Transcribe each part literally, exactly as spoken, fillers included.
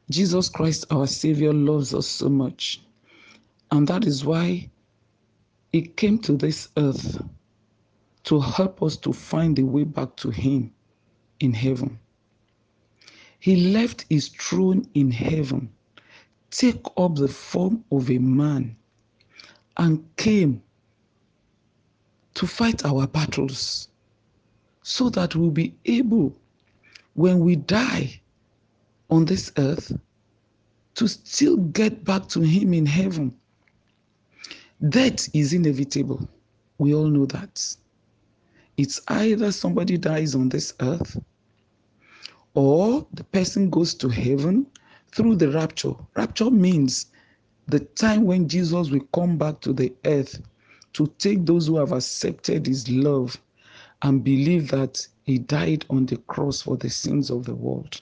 Jesus Christ, our Savior, loves us so much. And that is why He came to this earth to help us to find the way back to Him in heaven. He left His throne in heaven, take up the form of a man, and came to fight our battles so that we'll be able, when we die on this earth, to still get back to Him in heaven. Death is inevitable. We all know that. It's either somebody dies on this earth or the person goes to heaven through the rapture. Rapture means the time when Jesus will come back to the earth to take those who have accepted His love and believe that He died on the cross for the sins of the world.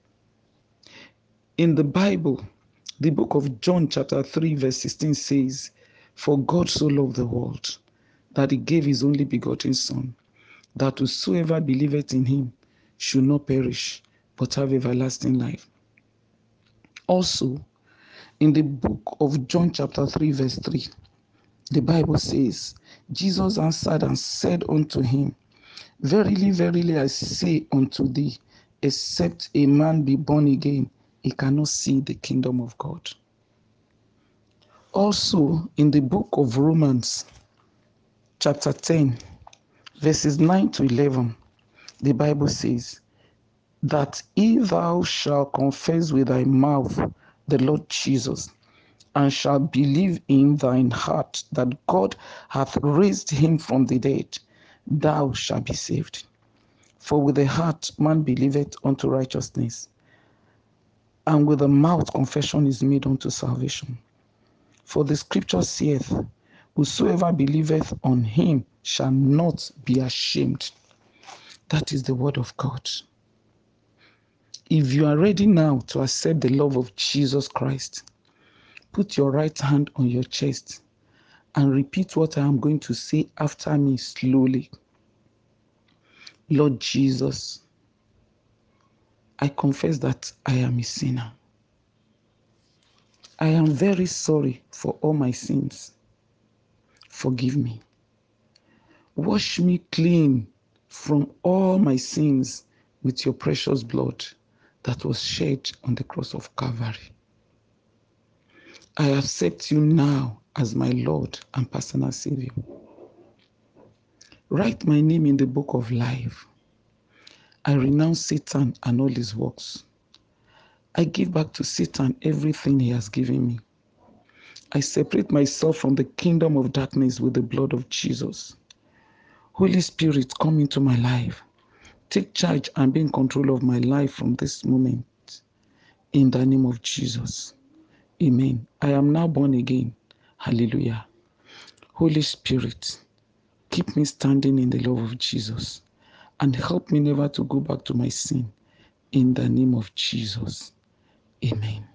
In the Bible, the book of John chapter three verse sixteen says, "For God so loved the world that He gave His only begotten Son, that whosoever believeth in Him should not perish, but have everlasting life." Also, in the book of John chapter three verse three, the Bible says, "Jesus answered and said unto him, Verily, verily, I say unto thee, except a man be born again, he cannot see the kingdom of God." Also, in the book of Romans chapter ten, verses nine to eleven, the Bible says, "That if thou shalt confess with thy mouth the Lord Jesus, and shalt believe in thine heart that God hath raised him from the dead, thou shalt be saved. For with the heart man believeth unto righteousness, and with the mouth confession is made unto salvation. For the scripture saith, Whosoever believeth on him shall not be ashamed." That is the word of God. If you are ready now to accept the love of Jesus Christ, put your right hand on your chest and repeat what I am going to say after me slowly. Lord Jesus, I confess that I am a sinner. I am very sorry for all my sins. Forgive me. Wash me clean from all my sins with your precious blood that was shed on the cross of Calvary. I accept you now as my Lord and personal Savior. Write my name in the book of life. I renounce Satan and all his works. I give back to Satan everything he has given me. I separate myself from the kingdom of darkness with the blood of Jesus. Holy Spirit, come into my life. Take charge and be in control of my life from this moment. In the name of Jesus. Amen. I am now born again. Hallelujah. Holy Spirit, keep me standing in the love of Jesus and help me never to go back to my sin. In the name of Jesus. Amen.